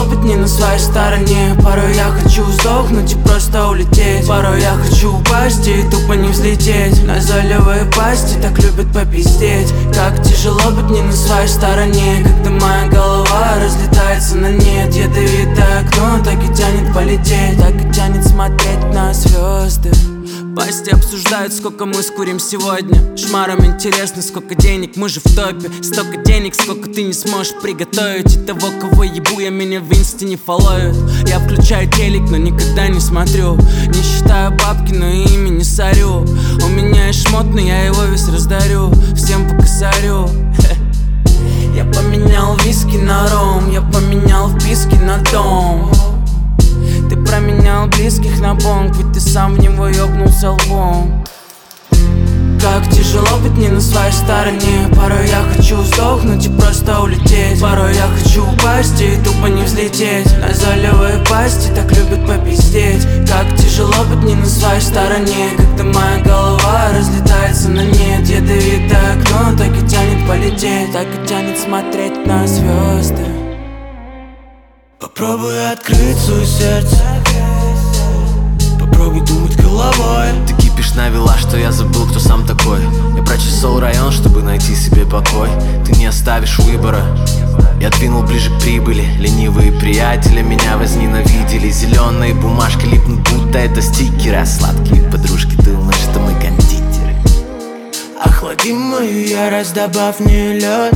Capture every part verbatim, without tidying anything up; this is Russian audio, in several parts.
тяжело быть не на своей стороне. Порой я хочу сдохнуть и просто улететь. Порой я хочу упасть и тупо не взлететь. Назойливые пасти так любят попиздеть. Как тяжело быть не на своей стороне, когда моя голова разлетается на нет. Ядовитое окно так и тянет полететь, так и тянет смотреть на звезды. Пасти обсуждают, сколько мы скурим сегодня. Шмарам интересно, сколько денег, мы же в топе. Столько денег, сколько ты не сможешь приготовить. И того, кого ебу, я меня в инсте не фолловит. Я включаю телек, но никогда не смотрю. Не считаю бабки, но ими не сорю. У меня есть шмот, но я его весь раздарю. Всем по косарю. Я поменял виски на ром, я поменял вписки на дом. Ты променял близких на бонг, ведь ты сам в него ёбнулся лбом. Как тяжело быть не на своей стороне. Порой я хочу сдохнуть и просто улететь. Порой я хочу упасть и тупо не взлететь. Назойливые пасти так любят попиздеть. Как тяжело быть не на своей стороне, когда моя голова разлетается на нет. Ядовитое окно так и тянет полететь, так и тянет смотреть на звезды. Попробуй открыть свое сердце, попробуй думать головой. Ты кипишь навела, что я забыл, кто сам такой. Я прочесал район, чтобы найти себе покой. Ты не оставишь выбора. Я двинул ближе к прибыли. Ленивые приятели меня возненавидели. Зеленые бумажки липнут, будто это стикеры. А сладкие подружки думают, что мы кондитеры. Охлади мою ярость, добавь в нее лед.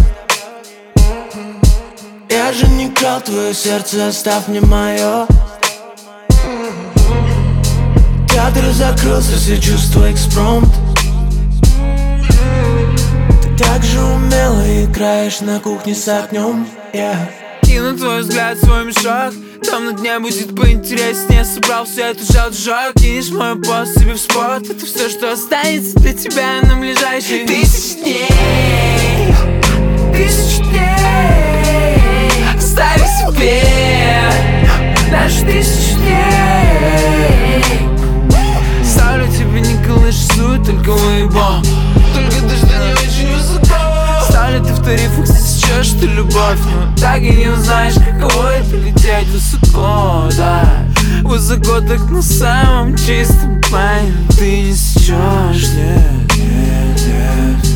Я же не крал твое сердце, оставь мне мое. Театр закрылся, все чувства экспромт. Ты так же умело играешь на кухне с огнем, yeah. Кину твой взгляд в свой мешок, там на дне будет поинтереснее. Собрал все это жал-жал, кинешь мой пост себе в спот. Это все, что останется для тебя на ближайшие тысячи дней. Тысячи дней. Оставь себе наши тысячи дней. Ставлю тебе не колышь-суй, только выебал. Только дождь не очень высоко. Ставлю ты в тарифах, засечешь ты любовь, но так и не узнаешь, каково это лететь высоко, да. Высоко так на самом чистом плане ты не сечешь, нет, нет, нет.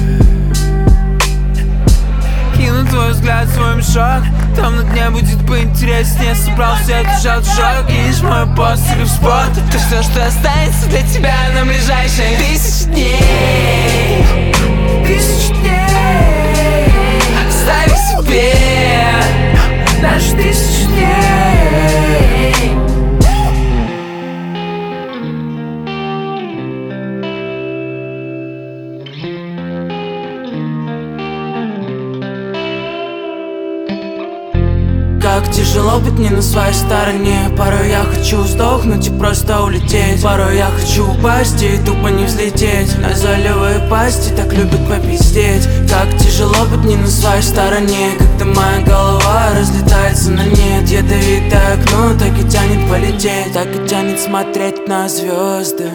Кину твой взгляд в свой мешок, там на дне будет поинтереснее. Собрал все это жал-жал, кинешь мой пост себе в спот. Это все, что останется для тебя на ближайшие тысячи дней. Тысячи дней. Оставь себе наши тысячи дней. Как тяжело быть не на своей стороне. Порой я хочу сдохнуть и просто улететь. Порой я хочу упасть и тупо не взлететь. Назойливые пасти так любят попиздеть. Как тяжело быть не на своей стороне, когда моя голова разлетается на нет. Ядовитое окно так и тянет полететь, так и тянет смотреть на звезды.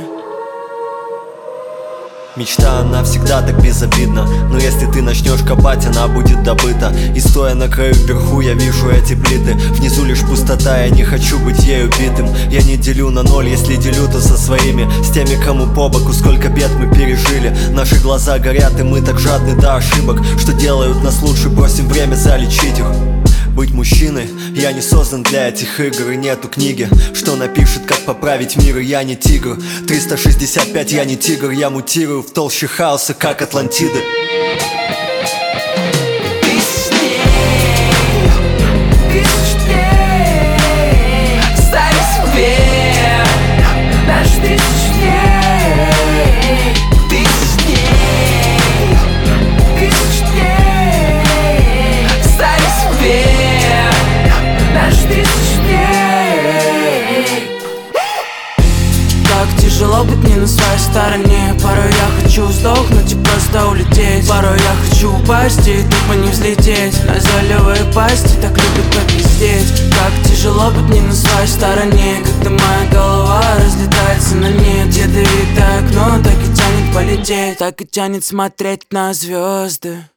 Мечта, она всегда так безобидна, но если ты начнешь копать, она будет добыта. И стоя на краю вверху, я вижу эти плиты. Внизу лишь пустота, я не хочу быть ею битым. Я не делю на ноль, если делю, то со своими. С теми, кому по боку, сколько бед мы пережили. Наши глаза горят, и мы так жадны до ошибок, что делают нас лучше, бросим время залечить их. Быть мужчиной, я не создан для этих игр. И нету книги, что напишет, как поправить мир. И я не тигр, триста шестьдесят пять, я не тигр. Я мутирую в толще хаоса, как Атлантиды. Тяжело быть не на своей стороне. Порой я хочу сдохнуть и просто улететь. Порой я хочу упасть и тупо не взлететь. Назойливые пасти так любят попиздеть. Как тяжело быть не на своей стороне, когда моя голова разлетается на нет. Ядовитое окно так и тянет полететь, так и тянет смотреть на звезды.